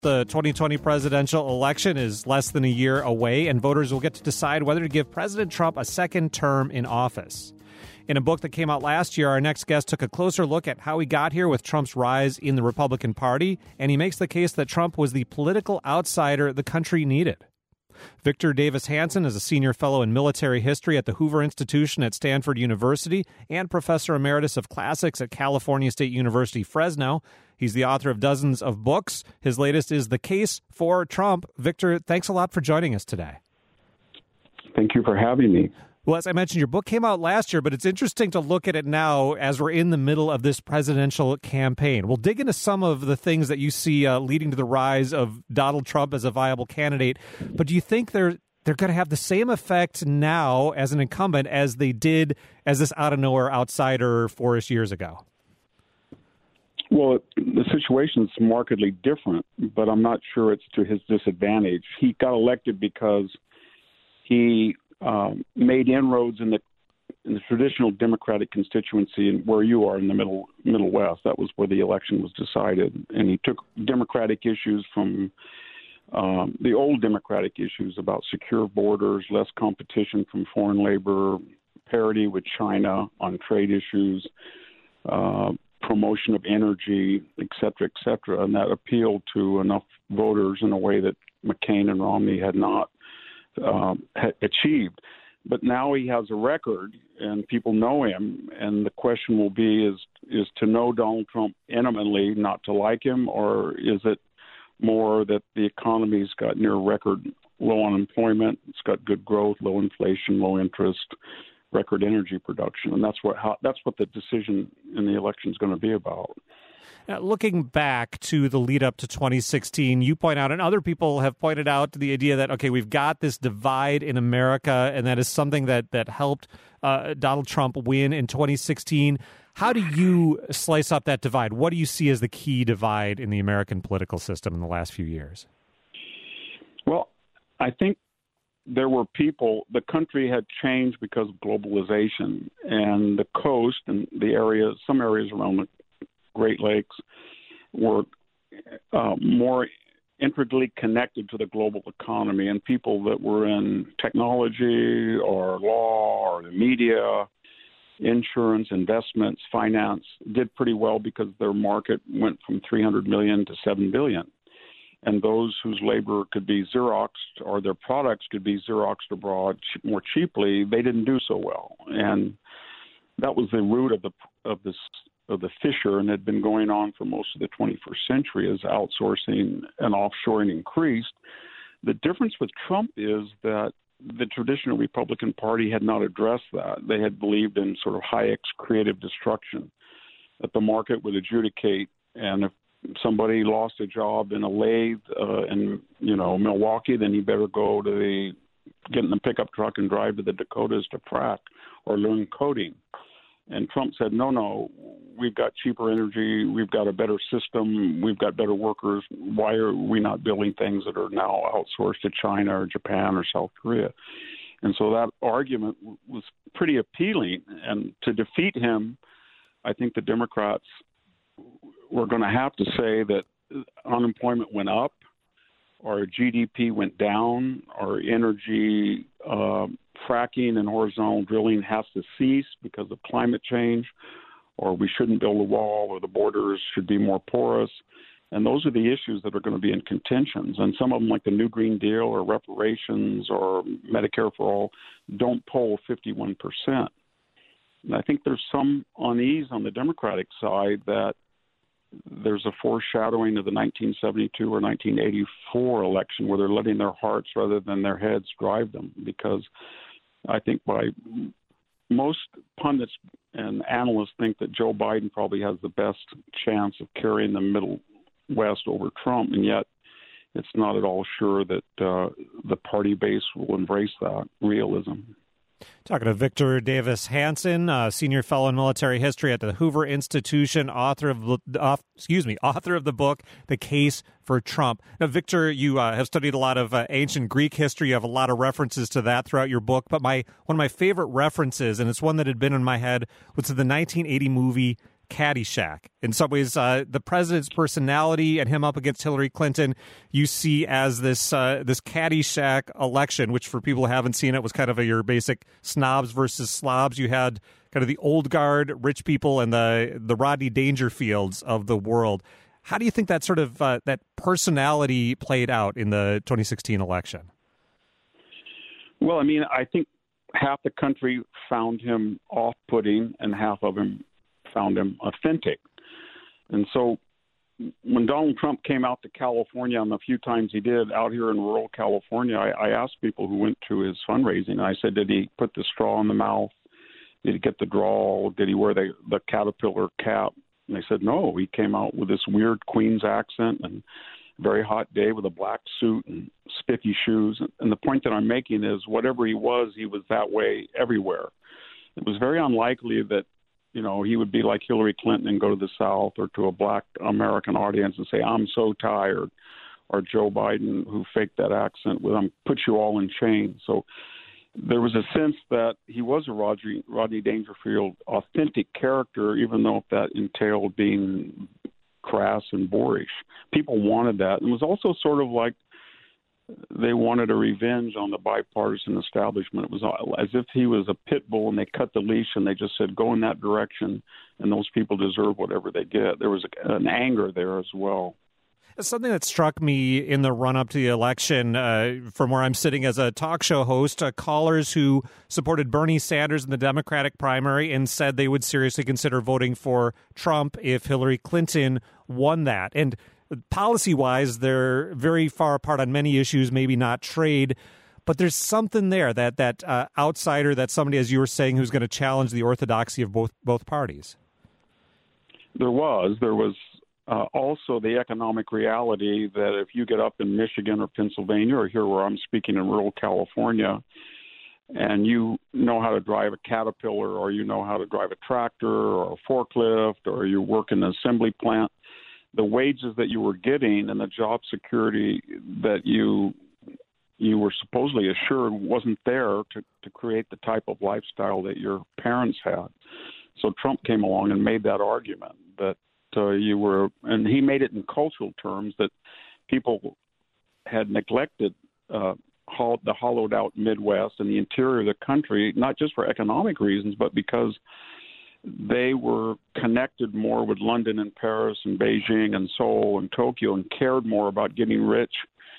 The 2020 presidential election is less than a year away, and voters will get to decide whether to give President Trump a second term in office. In a book that came out last year, our next guest took a closer look at how he got here with Trump's rise in the Republican Party, and he makes the case that Trump was the political outsider the country needed. Victor Davis Hanson is a senior fellow in military history at the Hoover Institution at Stanford University and professor emeritus of classics at California State University, Fresno. He's the author of dozens of books. His latest is The Case for Trump. Victor, thanks a lot for joining us today. Thank you for having me. Well, as I mentioned, your book came out last year, but it's interesting to look at it now as we're in the middle of this presidential campaign. We'll dig into some of the things that you see leading to the rise of Donald Trump as a viable candidate. But do you think they're going to have the same effect now as an incumbent as they did as this out-of-nowhere outsider 4-ish years ago? Well, the situation's markedly different, but I'm not sure it's to his disadvantage. He got elected because he made inroads in the traditional Democratic constituency and where you are in the Middle West. That was where the election was decided. And he took Democratic issues from the old Democratic issues about secure borders, less competition from foreign labor, parity with China on trade issues, promotion of energy, et cetera, and that appealed to enough voters in a way that McCain and Romney had not achieved. But now he has a record and people know him, and the question will be is to know Donald Trump intimately, not to like him, or is it more that the economy's got near record low unemployment, it's got good growth, low inflation, low interest, record energy production, and that's what the decision in the election is going to be about. Now, looking back to the lead up to 2016, you point out, and other people have pointed out, the idea that, okay, we've got this divide in America, and that is something that helped Donald Trump win in 2016. How do you slice up that divide? What do you see as the key divide in the American political system in the last few years? Well, I think there were people, the country had changed because of globalization, and the coast and the areas, some areas around the Great Lakes were more intricately connected to the global economy, and people that were in technology or law or the media, insurance, investments, finance did pretty well because their market went from 300 million to 7 billion. And those whose labor could be Xeroxed or their products could be Xeroxed abroad more cheaply, they didn't do so well. And that was the root of the fissure, and had been going on for most of the 21st century as outsourcing and offshoring increased. The difference with Trump is that the traditional Republican Party had not addressed that. They had believed in sort of Hayek's creative destruction, that the market would adjudicate, and if somebody lost a job in a lathe in Milwaukee, then he better go to get in the pickup truck and drive to the Dakotas to frack or learn coding. And Trump said, no, we've got cheaper energy, we've got a better system, we've got better workers. Why are we not building things that are now outsourced to China or Japan or South Korea? And so that argument was pretty appealing. And to defeat him, I think the Democrats were going to have to say that unemployment went up, our GDP went down, our energy fracking and horizontal drilling has to cease because of climate change, or we shouldn't build a wall, or the borders should be more porous. And those are the issues that are going to be in contentions. And some of them, like the New Green Deal or reparations or Medicare for All, don't poll 51%. And I think there's some unease on the Democratic side that there's a foreshadowing of the 1972 or 1984 election where they're letting their hearts rather than their heads drive them, because I think by most pundits and analysts think that Joe Biden probably has the best chance of carrying the Middle West over Trump, and yet it's not at all sure that the party base will embrace that realism. Talking to Victor Davis Hanson, senior fellow in military history at the Hoover Institution, author of the book "The Case for Trump." Now, Victor, you have studied a lot of ancient Greek history. You have a lot of references to that throughout your book. But one of my favorite references, and it's one that had been in my head, was to the 1980 movie Caddyshack. In some ways, the president's personality and him up against Hillary Clinton, you see as this Caddyshack election, which for people who haven't seen it was kind of your basic snobs versus slobs. You had kind of the old guard, rich people, and the Rodney Dangerfields of the world. How do you think that sort of that personality played out in the 2016 election? Well, I mean, I think half the country found him off-putting and half of them found him authentic. And so when Donald Trump came out to California, and the few times he did out here in rural California, I asked people who went to his fundraising, I said, did he put the straw in the mouth? Did he get the drawl? Did he wear the caterpillar cap? And they said, no, he came out with this weird Queen's accent and very hot day with a black suit and spiffy shoes. And the point that I'm making is whatever he was that way everywhere. It was very unlikely that, he would be like Hillary Clinton and go to the South or to a black American audience and say, I'm so tired, or Joe Biden, who faked that accent with, put you all in chains. So there was a sense that he was a Rodney Dangerfield authentic character, even though that entailed being crass and boorish. People wanted that. It was also sort of like they wanted a revenge on the bipartisan establishment. It was as if he was a pit bull and they cut the leash and they just said, go in that direction, and those people deserve whatever they get. There was an anger there as well. Something that struck me in the run-up to the election, from where I'm sitting as a talk show host, callers who supported Bernie Sanders in the Democratic primary and said they would seriously consider voting for Trump if Hillary Clinton won that. And policy-wise, they're very far apart on many issues, maybe not trade, but there's something there, that outsider, that somebody, as you were saying, who's going to challenge the orthodoxy of both parties. There was also the economic reality that if you get up in Michigan or Pennsylvania or here where I'm speaking in rural California, and you know how to drive a Caterpillar, or you know how to drive a tractor or a forklift, or you work in an assembly plant, the wages that you were getting and the job security that you were supposedly assured wasn't there to create the type of lifestyle that your parents had. So Trump came along and made that argument that and he made it in cultural terms, that people had neglected the hollowed out Midwest and the interior of the country, not just for economic reasons, but because they were connected more with London and Paris and Beijing and Seoul and Tokyo and cared more about getting rich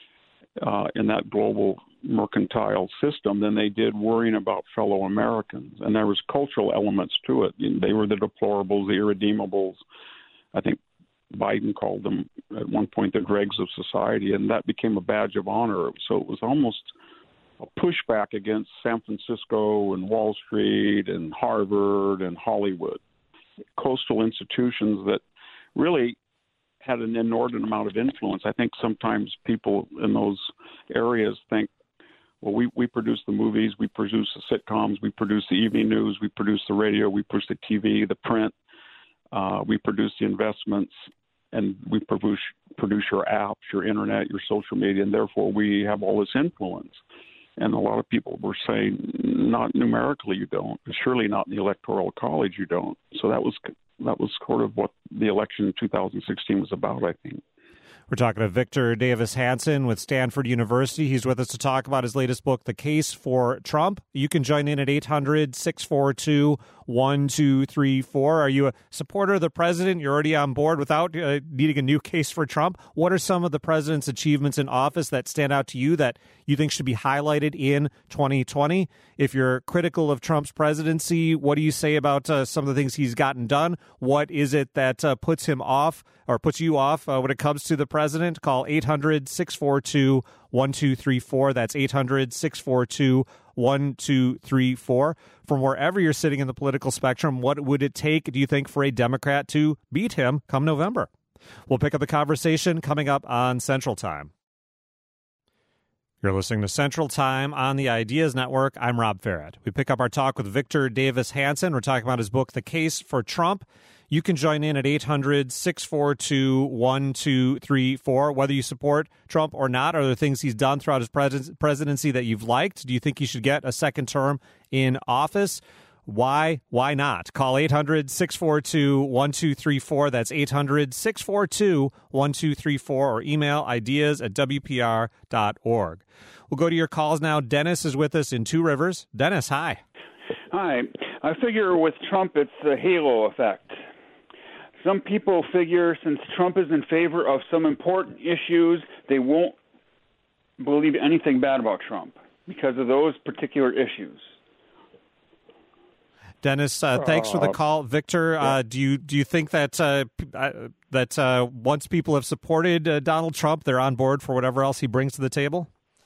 in that global mercantile system than they did worrying about fellow Americans. And there was cultural elements to it. They were the deplorables, the irredeemables. I think Biden called them at one point the dregs of society, and that became a badge of honor. So it was almost a pushback against San Francisco and Wall Street and Harvard and Hollywood, coastal institutions that really had an inordinate amount of influence. I think sometimes people in those areas think, well, we produce the movies, we produce the sitcoms, we produce the evening news, we produce the radio, we produce the TV, the print. We produce the investments, and we produce your apps, your internet, your social media, and therefore we have all this influence. And a lot of people were saying, not numerically you don't, surely not in the Electoral College you don't. So that was sort of what the election in 2016 was about, I think. We're talking to Victor Davis Hanson with Stanford University. He's with us to talk about his latest book, The Case for Trump. You can join in at 800-642-1234. Are you a supporter of the president? You're already on board without needing a new case for Trump. What are some of the president's achievements in office that stand out to you that you think should be highlighted in 2020? If you're critical of Trump's presidency, what do you say about some of the things he's gotten done? What is it that puts him off or puts you off when it comes to the president? Call 800-642-1234. That's 800-642-1234. From wherever you're sitting in the political spectrum, what would it take, do you think, for a Democrat to beat him come November? We'll pick up the conversation coming up on Central Time. You're listening to Central Time on the Ideas Network. I'm Rob Farrett. We pick up our talk with Victor Davis Hanson. We're talking about his book, The Case for Trump. You can join in at 800-642-1234. Whether you support Trump or not, are there things he's done throughout his presidency that you've liked? Do you think he should get a second term in office? Why not? Call 800-642-1234. That's 800-642-1234, or email ideas@wpr.org. We'll go to your calls now. Dennis is with us in Two Rivers. Dennis, hi. Hi. I figure with Trump, it's the halo effect. Some people figure since Trump is in favor of some important issues, they won't believe anything bad about Trump because of those particular issues. Dennis, thanks for the call. Victor, do you think that once people have supported Donald Trump, they're on board for whatever else he brings to the table?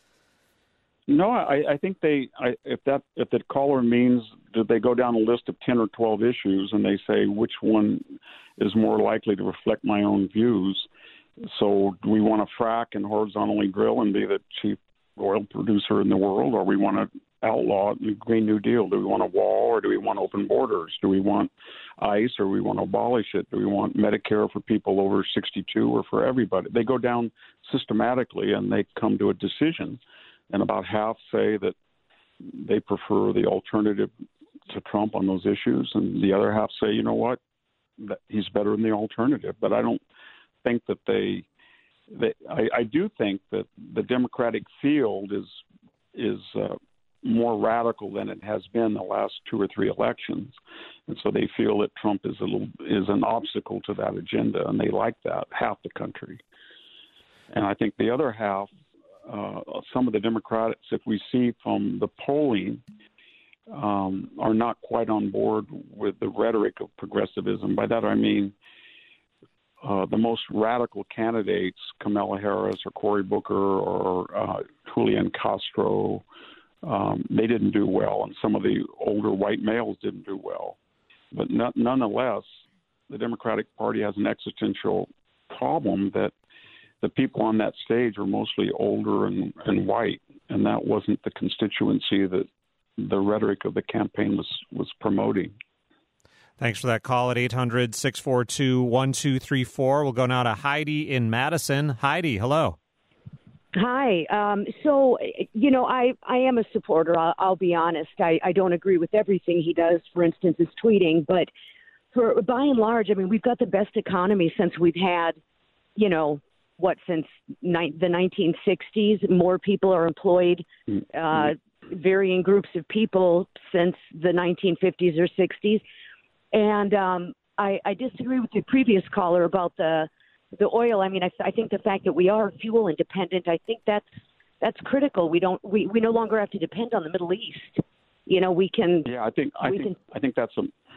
No, I think if the caller means that they go down a list of 10 or 12 issues and they say which one is more likely to reflect my own views. So do we want to frack and horizontally drill and be the chief oil producer in the world, or we want to outlaw the Green New Deal? Do we want a wall, or do we want open borders? Do we want ICE, or do we want to abolish it? Do we want Medicare for people over 62 or for everybody? They go down systematically and they come to a decision. And about half say that they prefer the alternative to Trump on those issues, and the other half say, you know what, that he's better than the alternative. But I don't think that I do think that the Democratic field is more radical than it has been the last two or three elections, and so they feel that Trump is an obstacle to that agenda, and they like that, half the country. And I think the other half, some of the Democrats, if we see from the polling, are not quite on board with the rhetoric of progressivism. By that I mean the most radical candidates, Kamala Harris or Cory Booker or Julian Castro, they didn't do well, and some of the older white males didn't do well. But nonetheless, the Democratic Party has an existential problem that the people on that stage are mostly older and white, and that wasn't the constituency that the rhetoric of the campaign was promoting. Thanks for that call at 800-642-1234. We'll go now to Heidi in Madison. Heidi, hello. Hi. So, I am a supporter. I'll be honest. I don't agree with everything he does, for instance, his tweeting. But by and large, I mean, we've got the best economy since we've had, since the 1960s. More people are employed, varying groups of people since the 1950s or 60s. And I disagree with the previous caller about the oil. I mean, I think the fact that we are fuel independent, I think that's critical. We no longer have to depend on the Middle East. We can. Yeah, I think that's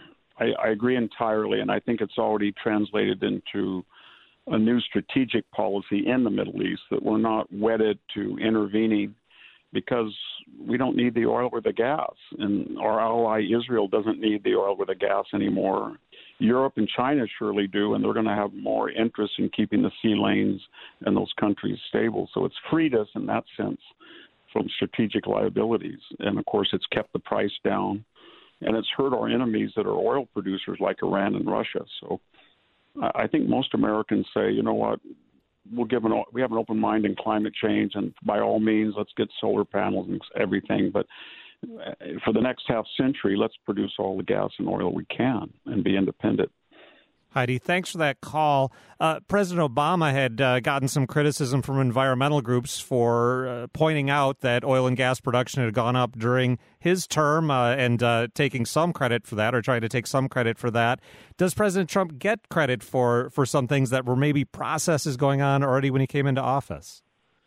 I agree entirely, and I think it's already translated into a new strategic policy in the Middle East, that we're not wedded to intervening because we don't need the oil or the gas, and our ally Israel doesn't need the oil or the gas anymore. Europe and China surely do, and they're going to have more interest in keeping the sea lanes and those countries stable. So it's freed us in that sense from strategic liabilities. And, of course, it's kept the price down, and it's hurt our enemies that are oil producers like Iran and Russia. So I think most Americans say, you know what, we have an open mind in climate change, and by all means, let's get solar panels and everything. But for the next half century, let's produce all the gas and oil we can and be independent. Heidi, thanks for that call. President Obama had gotten some criticism from environmental groups for pointing out that oil and gas production had gone up during his term and taking some credit for that, or trying to take some credit for that. Does President Trump get credit for some things that were maybe processes going on already when he came into office?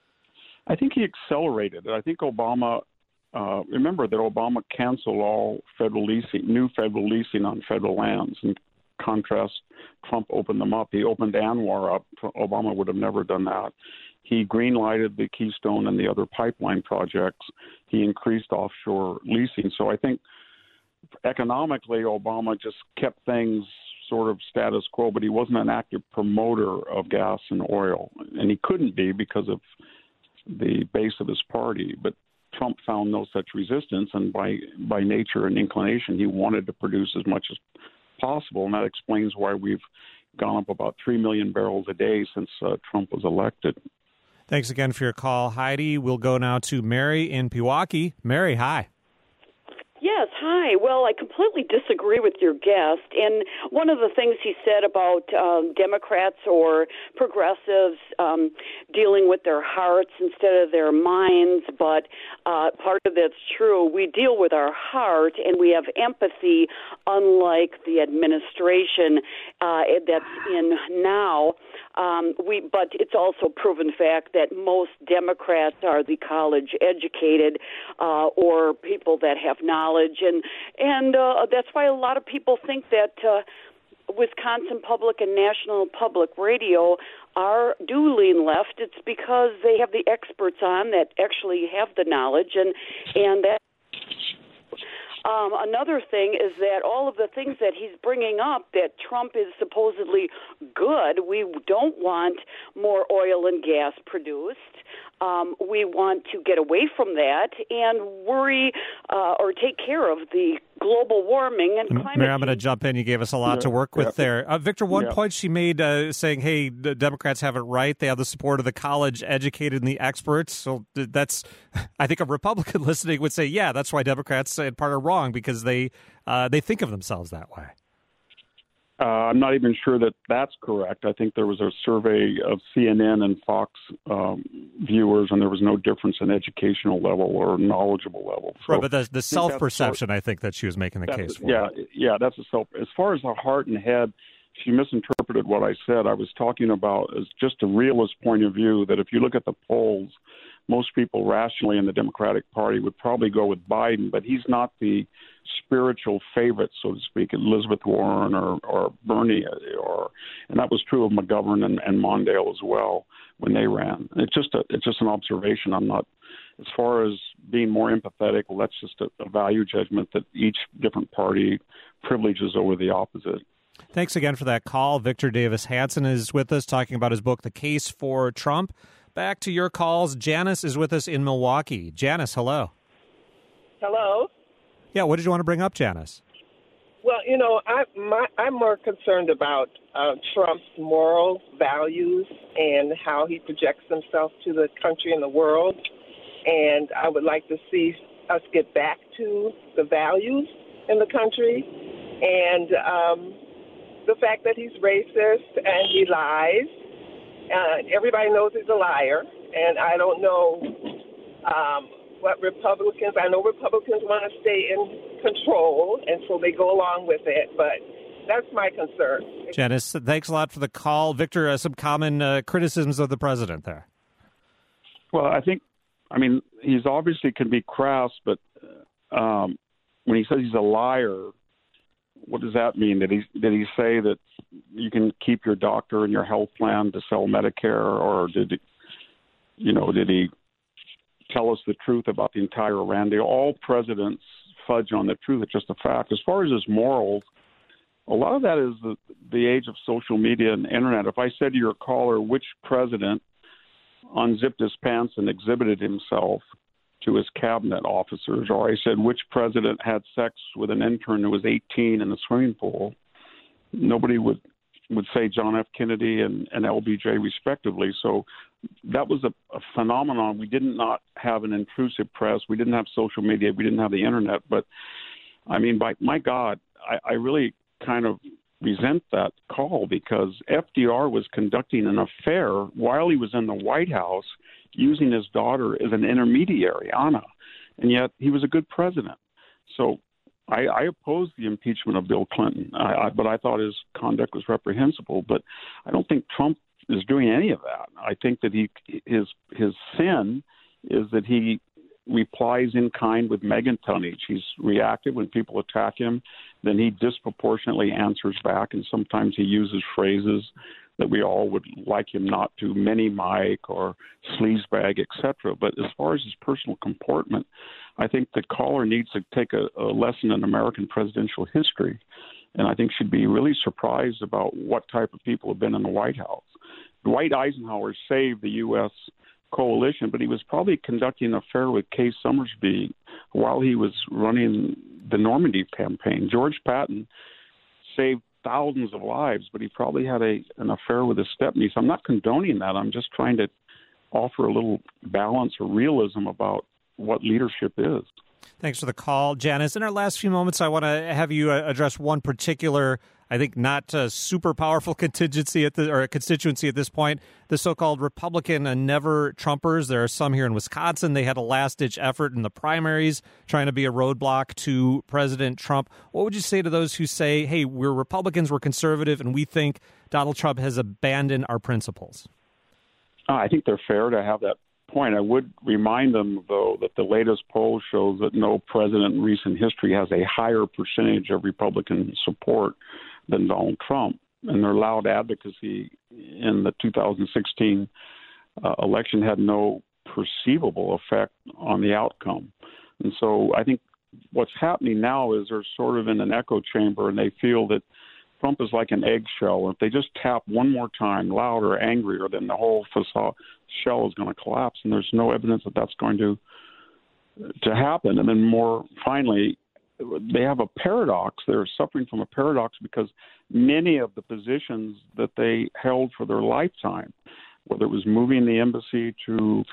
I think he accelerated it. I think Obama, remember that Obama canceled all new federal leasing on federal lands. In contrast, Trump opened them up. He opened ANWR up. Obama would have never done that. He green-lighted the Keystone and the other pipeline projects. He increased offshore leasing. So I think economically, Obama just kept things sort of status quo, but he wasn't an active promoter of gas and oil. And he couldn't be because of the base of his party. But Trump found no such resistance, and by nature and inclination, he wanted to produce as much as possible, and that explains why we've gone up about 3 million barrels a day since Trump was elected. Thanks again for your call, Heidi. We'll go now to Mary in Pewaukee. Mary, hi. Yes, Hi. Well, I completely disagree with your guest. And one of the things he said about Democrats or progressives dealing with their hearts instead of their minds, but part of that's true. We deal with our heart and we have empathy, unlike the administration that's in now. But it's also proven fact that most Democrats are the college educated or people that have knowledge, and that's why a lot of people think that Wisconsin Public and National Public Radio do lean left. It's because they have the experts on that actually have the knowledge, and that. Another thing is that all of the things that he's bringing up, that Trump is supposedly good, we don't want more oil and gas produced. We want to get away from that and worry or take care of the global warming and climate Mary, I'm going to jump in. You gave us a lot to work with there. Victor, one point she made saying, hey, the Democrats have it right. They have the support of the college-educated and the experts. So that's, I think a Republican listening would say, yeah, that's why Democrats in part are wrong, because they think of themselves that way. I'm not even sure that that's correct. I think there was a survey of CNN and Fox viewers, and there was no difference in educational level or knowledgeable level. So right, but the self-perception, I think that she was making the case for. Yeah, that's a self. As far as the heart and head, she misinterpreted what I said. I was talking about as just a realist point of view, that if you look at the polls, most people rationally in the Democratic Party would probably go with Biden, but he's not the spiritual favorite, so to speak, Elizabeth Warren or Bernie, and that was true of McGovern and Mondale as well when they ran. It's just an observation. I'm not, as far as being more empathetic, well, that's just a value judgment that each different party privileges over the opposite. Thanks again for that call. Victor Davis Hanson is with us talking about his book, The Case for Trump. Back to your calls. Janice is with us in Milwaukee. Janice, hello. Hello. Yeah, what did you want to bring up, Janice? Well, I'm more concerned about Trump's moral values and how he projects himself to the country and the world. And I would like to see us get back to the values in the country. And the fact that he's racist and he lies. Everybody knows he's a liar, and I don't know what Republicans. I know Republicans want to stay in control, and so they go along with it, but that's my concern. Janice, thanks a lot for the call. Victor, some common criticisms of the president there. Well, he's obviously can be crass, but when he says he's a liar, what does that mean? Did he say that you can keep your doctor and your health plan to sell Medicare, or did he tell us the truth about the entire Iran deal? All presidents fudge on the truth. It's just a fact. As far as his morals, a lot of that is the age of social media and internet. If I said to your caller which president unzipped his pants and exhibited himself to his cabinet officers, or I said which president had sex with an intern who was 18 in the swimming pool, nobody would say John F. Kennedy and LBJ respectively. So that was a phenomenon. We did not have an intrusive press. We didn't have social media. We didn't have the internet. But, my God, I really kind of resent that call, because FDR was conducting an affair while he was in the White House, using his daughter as an intermediary, Anna, and yet he was a good president. So I opposed the impeachment of Bill Clinton, but I thought his conduct was reprehensible. But I don't think Trump is doing any of that. I think that his sin is that he replies in kind with Meghan tonnage. He's reactive when people attack him, then he disproportionately answers back, and sometimes he uses phrases that we all would like him not to, mini Mike or sleazebag, etc. But as far as his personal comportment, I think the caller needs to take a lesson in American presidential history, and I think should be really surprised about what type of people have been in the White House. Dwight Eisenhower saved the U.S. coalition, but he was probably conducting an affair with Kay Summersby while he was running the Normandy campaign. George Patton saved thousands of lives, but he probably had an affair with his stepniece. I'm not condoning that. I'm just trying to offer a little balance or realism about what leadership is. Thanks for the call, Janice. In our last few moments, I want to have you address one particular, I think, not super powerful constituency at this point, the so-called Republican never Trumpers. There are some here in Wisconsin. They had a last-ditch effort in the primaries trying to be a roadblock to President Trump. What would you say to those who say, hey, we're Republicans, we're conservative, and we think Donald Trump has abandoned our principles? I think they're fair to have that point. I would remind them, though, that the latest poll shows that no president in recent history has a higher percentage of Republican support than Donald Trump. And their loud advocacy in the 2016 election had no perceivable effect on the outcome. And so I think what's happening now is they're sort of in an echo chamber, and they feel that Trump is like an eggshell. If they just tap one more time, louder, angrier, then the whole facade shell is going to collapse, and there's no evidence that that's going to happen. And then more finally, they have a paradox. They're suffering from a paradox because many of the positions that they held for their lifetime, whether it was moving the embassy to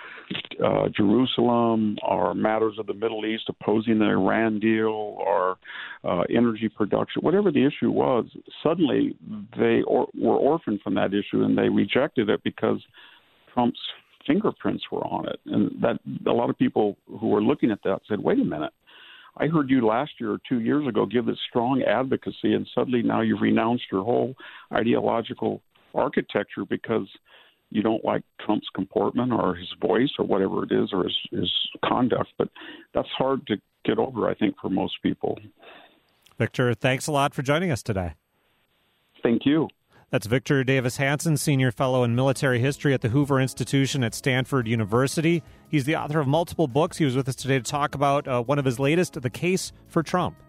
Jerusalem or matters of the Middle East, opposing the Iran deal or energy production, whatever the issue was, suddenly they were orphaned from that issue, and they rejected it because Trump's fingerprints were on it. And that a lot of people who were looking at that said, wait a minute, I heard you last year or 2 years ago give this strong advocacy, and suddenly now you've renounced your whole ideological architecture because you don't like Trump's comportment or his voice or whatever it is, or his conduct. But that's hard to get over, I think, for most people. Victor, thanks a lot for joining us today. Thank you. That's Victor Davis Hanson, Senior Fellow in Military History at the Hoover Institution at Stanford University. He's the author of multiple books. He was with us today to talk about one of his latest, The Case for Trump.